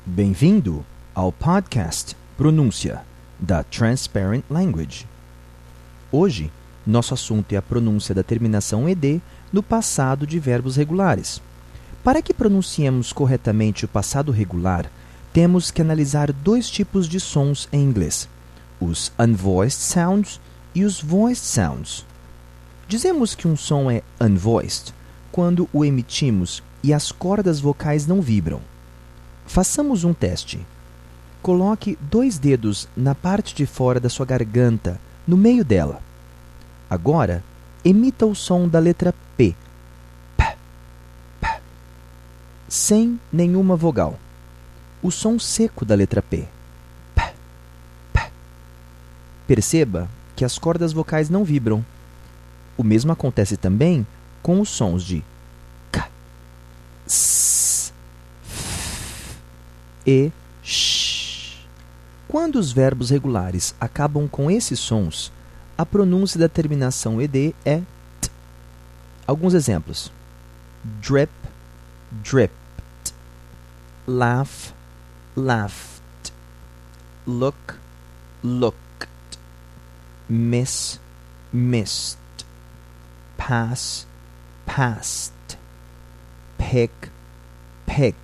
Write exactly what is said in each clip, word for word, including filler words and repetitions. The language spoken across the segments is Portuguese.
Bem-vindo ao podcast Pronúncia da Transparent Language. Hoje, nosso assunto é a pronúncia da terminação ed no passado de verbos regulares. Para que pronunciemos corretamente o passado regular, temos que analisar dois tipos de sons em inglês, os unvoiced sounds e os voiced sounds. Dizemos que um som é unvoiced quando o emitimos e as cordas vocais não vibram. Façamos um teste. Coloque dois dedos na parte de fora da sua garganta, no meio dela. Agora, emita o som da letra P. P, P, sem nenhuma vogal. O som seco da letra P. P, P. Perceba que as cordas vocais não vibram. O mesmo acontece também com os sons de K, S, e sh. Quando os verbos regulares acabam com esses sons, a pronúncia da terminação ed é t. Alguns exemplos: drip, dripped, laugh, laughed, look, looked, miss, missed, pass, passed, pick, picked,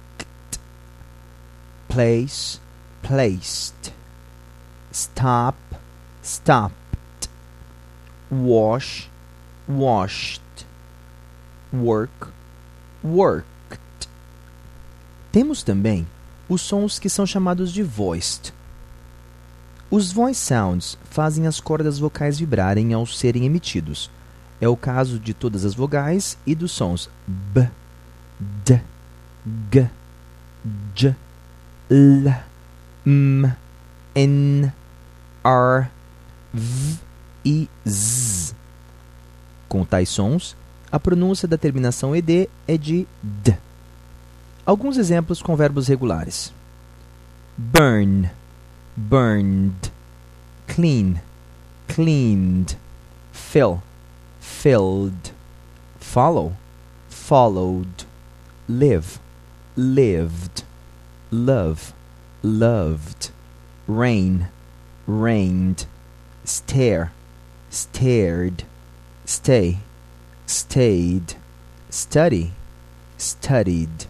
place, placed, stop, stopped, wash, washed, work, worked. Temos também os sons que são chamados de voiced. Os voice sounds fazem as cordas vocais vibrarem ao serem emitidos. É o caso de todas as vogais e dos sons b, d, g, j, l, m, n, r, v e z. Com tais sons, a pronúncia da terminação ed é de d. Alguns exemplos com verbos regulares: burn, burned, clean, cleaned, fill, filled, follow, followed, live, lived, love, loved, rain, rained, stare, stared, stay, stayed, study, studied.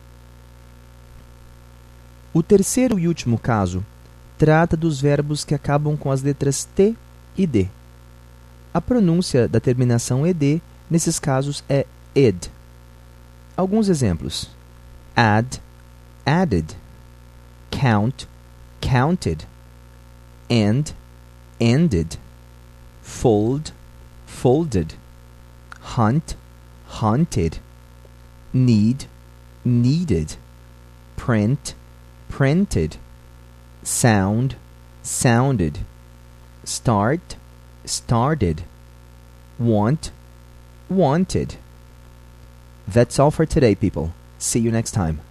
O terceiro e último caso trata dos verbos que acabam com as letras T e D. A pronúncia da terminação ed nesses casos é ed. Alguns exemplos: add, added, count, counted, end, ended, fold, folded, hunt, hunted, need, needed, print, printed, sound, sounded, start, started, want, wanted. That's all for today, people. See you next time.